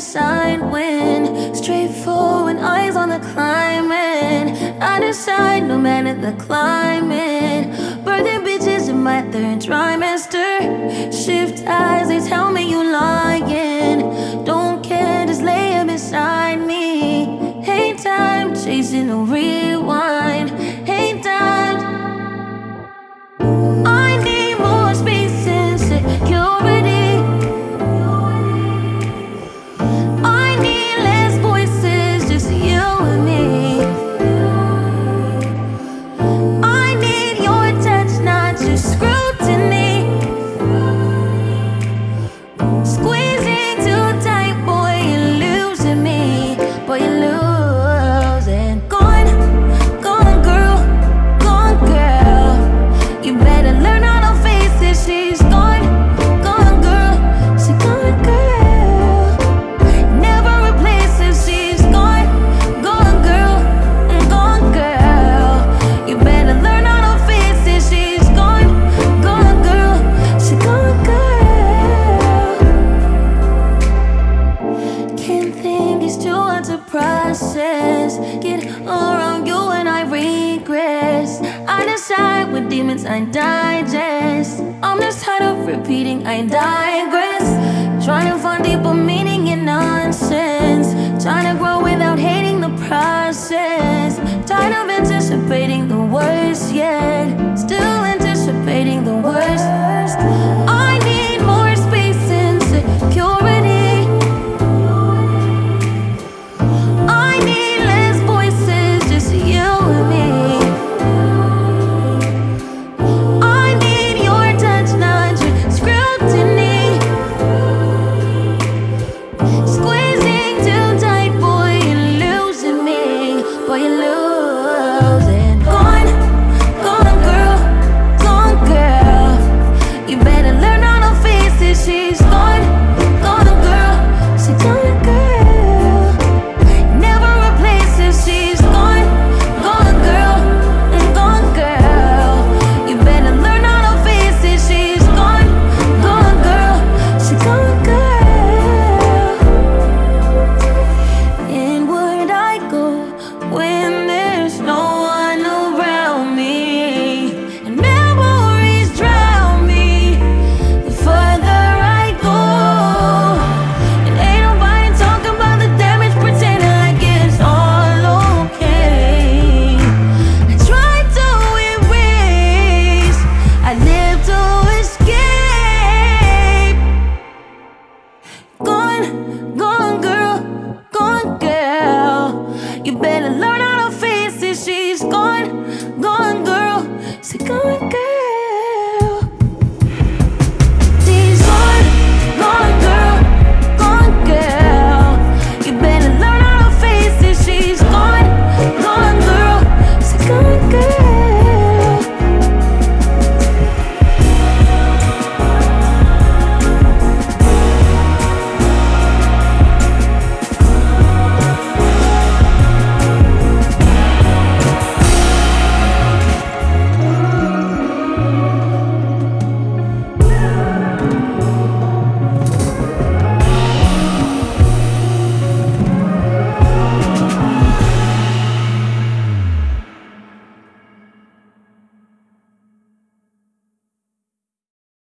side wind, straightforward eyes on the climbing. I decide no matter the climate. Birthing bitches in my third trimester. Shift eyes, they tell me you lying. Don't care, just lay it beside me. Hate time, chasing a rewind. Hate time. I need more space and security. I need less voices, just you and me. I need your touch, not just scrutiny. Squeezing too tight, boy, you're losing me. Boy, you're losing. Gone, gone girl, gone girl. You better learn how to face it. She's gone, gone girl. She's gone girl. Never replaces. She's gone, gone girl, gone girl. You better learn how to face it. She's gone, gone girl. She's gone girl. Can't think, it's too hard to process. Get around you and I regress. I decide with demons I digest. I'm just tired of repeating, I digress. Trying to find deeper meaning in nonsense. Trying to grow without hating the process. Tired of anticipating the worst yet. Still anticipating the worst. I need more space and security. I need less voices, just you and me. I need your touch, not your scrutiny. Squeezing too tight, boy, you're losing me. Boy, you're losing. Gone, gone girl, gone girl. You better learn how to face it. She's gone, gone girl. She's gone girl. Never replaces. She's gone, gone girl, gone girl. You better learn how to face it. She's gone, gone girl. She's gone girl. Inward I go when there's no one around me, and memories drown me. The further I go, and ain't nobody talking about the damage, pretending like it's all okay. I try to erase, I live to escape. Gone, gone girl, gone girl. You better learn how to face it. She's gone, gone girl. She's gone girl.